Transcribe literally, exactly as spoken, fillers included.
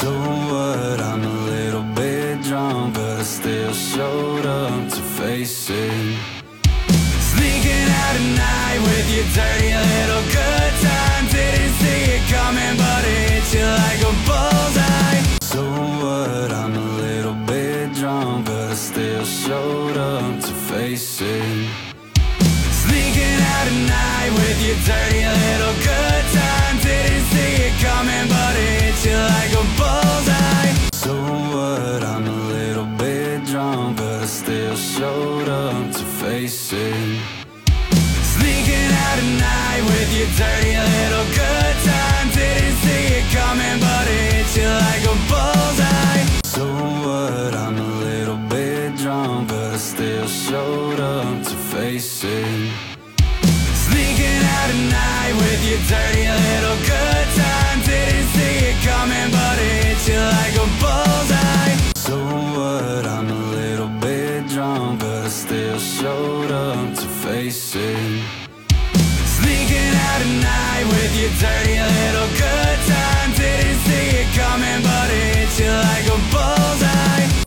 So what, I'm a little bit drunk, but I still showed up to face it. Sneaking out at night with your dirty little good time. Didn't see it coming, but it hit you like a bullseye. So what, I'm a little bit drunk, but I still showed up to face it. Sneaking out at night with your dirty little good time. Didn't see it coming, but it hit you like a bullseye. So what, I'm a little bit drunk, but I still showed up to face it. Sneaking out at night with your dirty little good time. Didn't see it coming, but it hit you like a bullseye. So what, I'm a little bit drunk, but I still showed up to face it. Sneaking out at night with your dirty little good time. Didn't see it coming, but it hit you like a bullseye. So what, I'm a little bit drunk, but I still showed up to face it. Sneaking out at night with your dirty little good